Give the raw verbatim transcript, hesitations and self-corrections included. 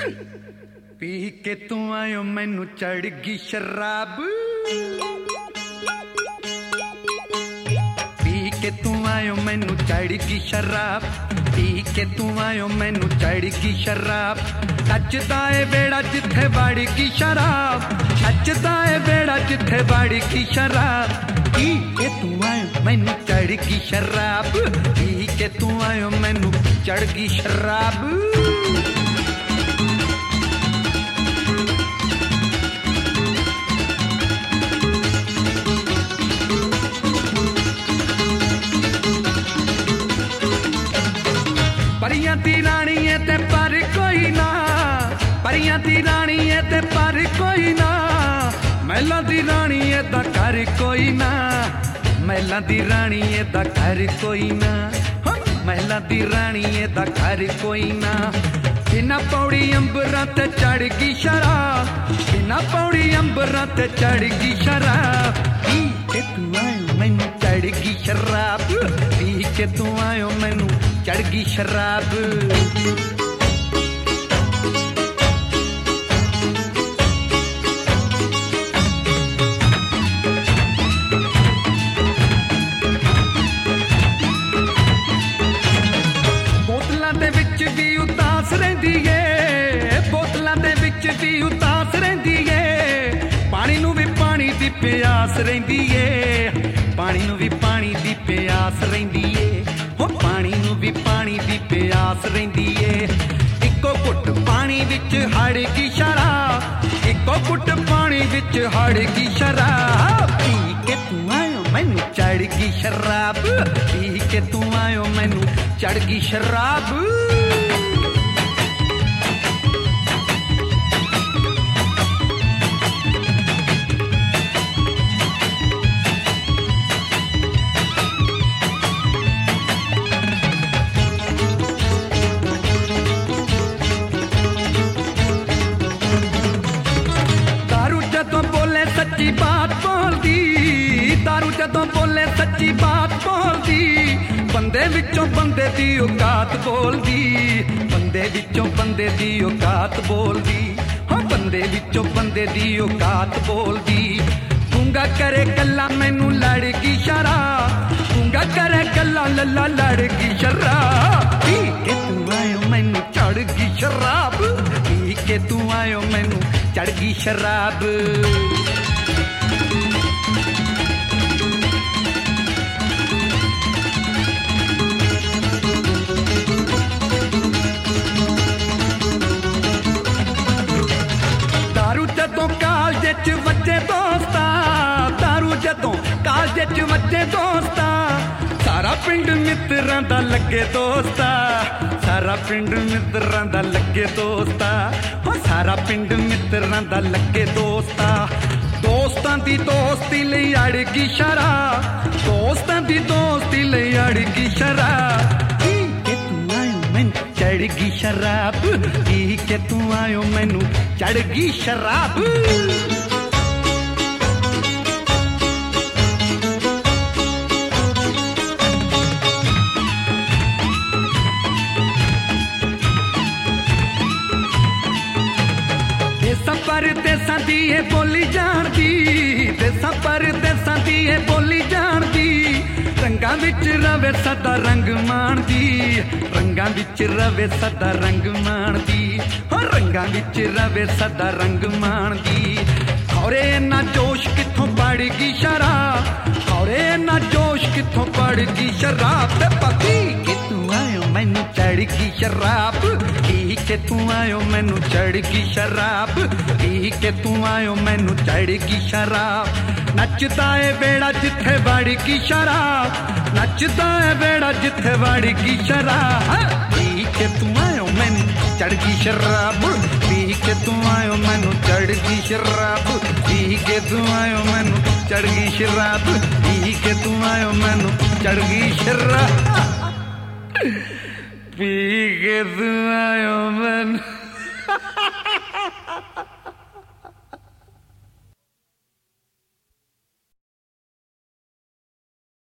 P के तू आयो मैनू चढ़ गई शराब, पी के तू आयो मैनू चढ़ गई शराब, पी के तू आयो मैनू चढ़ गई शराब। नचदा ए बेड़ा जिथे बाड़ की शराब, नचदा ए बेड़ा जिथे बाड़ की शराब। पी के तू आयो मैनू चढ़ गई शराब, पी के तू आयो मैनू चढ़ गई शराब। परियां दी रानी है ते पर कोई ना, परियां दी रानी है ते पर कोई ना, महलां दी रानी है ता घर कोई ना, महलां दी रानी है ता घर कोई ना, महलां दी रानी है ता घर कोई ना। बिना पौड़ी अंबरां ते चढ़ गई शराब, बिना पौड़ी अंबरां ते चढ़ गई शराब। पी के तू आयो मैनू चढ़ गई शराब, पी के तू आयो मैनू चढ़ गई शराब। बोतलां दे विच भी उदास रहिंदी ए, बोतलां दे विच भी उदास रहिंदी ए, पानी नूं भी पानी दी प्यास रहिंदी ए, पानी नूं भी पानी दी प्यास रहिंदी ए, हो पानी नूं भी पानी दी प्यास रहिंदी ए। इक्को घुट पानी विच हड़ गई शराब, इक्को घुट पानी विच हड़ गई शराब। पी के तू आयो मैनू चढ़ गई शराब, पी के तू आयो मैनू चढ़ गई शराब। सच्ची बात बोलदी, दारू जदों बोले सच्ची बात बोलदी, बंदे विचों बंदे दी औकात बोलदी, बंदे विचों बंदे दी औकात बोलदी, हो बंदे विचों बंदे दी औकात बोलदी। गूंगा करे गल्ला मैनू लड़ गई शराब, गूंगा करे गल्ला लल्ला लड़ गई शराब। पी के तू आयो मैनू चढ़ गई शराब, पी के तू आयो मैनू चढ़ गई शराब। दारू जदों कालजे च वजे दोस्ता, दारू जदों कालजे च वजे दोस्ता, सारा पिंड मित्रां दा लगे दोस्ता, सारा पिंड मित्रां दा लगे दोस्ता, हो सारा पिंड मित्रां दा लगे दोस्ता। दोस्तां दी दोस्ती लई अड़ गई शराब, दोस्तां दी दोस्ती लई अड़ गई शराब। पी के तू आयो मैनू चढ़ गई शराब, पी के तू आयो मैनू चढ़ गई शराब। परदेसां दी ए बोली जाणदी, देसां परदेसां दी ए बोली जाणदी, रंगां विच रवे सदा रंग माणदी, रंगां विच रवे सदा रंग माणदी, हो रंगां विच रवे सदा रंग माणदी। खौरे ना जोश कित्थों पड़ गई शराब, खौरे ना जोश कित्थों पड़ गई शराब। ते पी के तू आयो मैनू चढ़ गई शराब, पी के तू आयो मैनू चढ़ गई शराब, पी के तू आयो मैनू चढ़ गई शराब। नचदा ए बेड़ा जिथे बाड़ गई शराब, नचदा ए बेड़ा जिथे बाड़ गई शराब। पी के तू आयो मैनू चढ़ गई शराब, पी के तू आयो मैनू चढ़ गई शराब, पी के तू आयो मैनू चढ़ गई शराब, पी के तू आयो मैनू चढ़ गई शराब, पी के तू आयो मैनू